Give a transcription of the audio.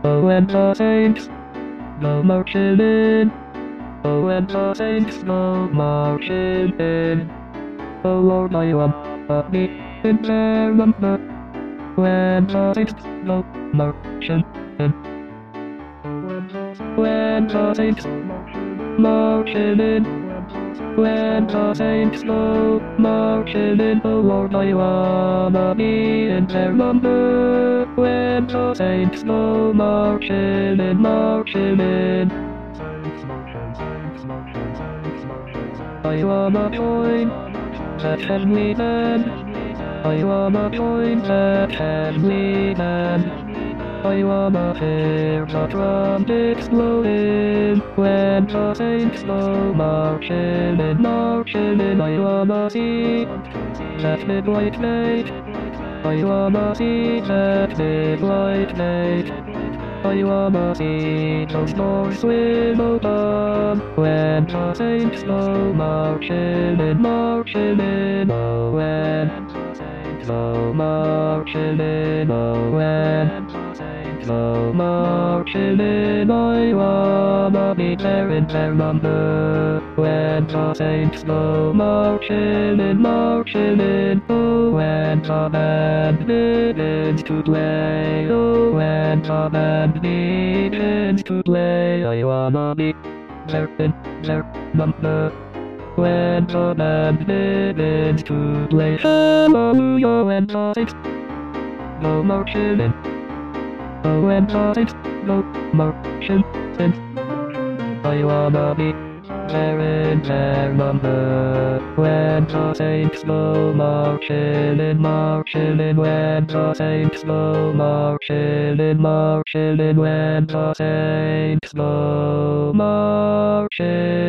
Oh, and the saints go marching in. Oh, and the saints go marching in. Oh, Lord, I want me in their number. When the saints go marching in. When the saints marching in. When the saints go marching in, oh Lord, I wanna be in their number. When the saints go marching in, marching in, I wanna join that heavenly band. I wanna join that heavenly band. I wanna hear the trumpets blowing when the saints go marching in, marching in. I wanna see that big white gate. I wanna see that big white gate. I wanna see those doors swing open when the saints go marching in, marching in. Oh, when go marching in, oh, when go marching in, I wanna be there in their number. When the saints go marching in, marching in, oh, when the band begins to play, oh, when the band begins to play, I wanna be there in their number. When the band begins to play, hallelujah, when the saints go marching in. Oh, when the saints go marching in, I wanna be there in their number. When the saints go marching in, marching in. When the saints go marching in, marching in. When the saints go marching